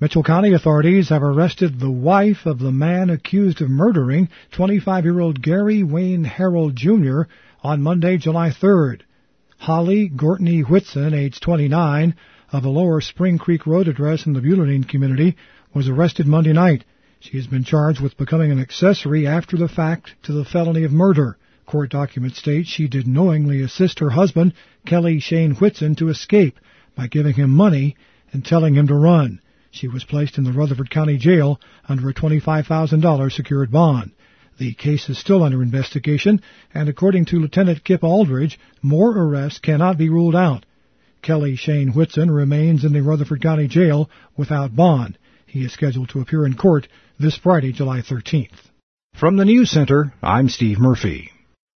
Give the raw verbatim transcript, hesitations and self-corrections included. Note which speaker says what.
Speaker 1: Mitchell County authorities have arrested the wife of the man accused of murdering twenty-five-year-old Gary Wayne Harold Junior on Monday, July third. Holly Gortney Whitson, age twenty-nine, of a Lower Spring Creek Road address in the Butylene community, was arrested Monday night. She has been charged with becoming an accessory after the fact to the felony of murder. Court documents state she did knowingly assist her husband, Kelly Shane Whitson, to escape by giving him money and telling him to run. She was placed in the Rutherford County Jail under a twenty-five thousand dollars secured bond. The case is still under investigation, and according to Lieutenant Kip Aldridge, more arrests cannot be ruled out. Kelly Shane Whitson remains in the Rutherford County Jail without bond. He is scheduled to appear in court this Friday, July thirteenth. From the News Center, I'm Steve Murphy.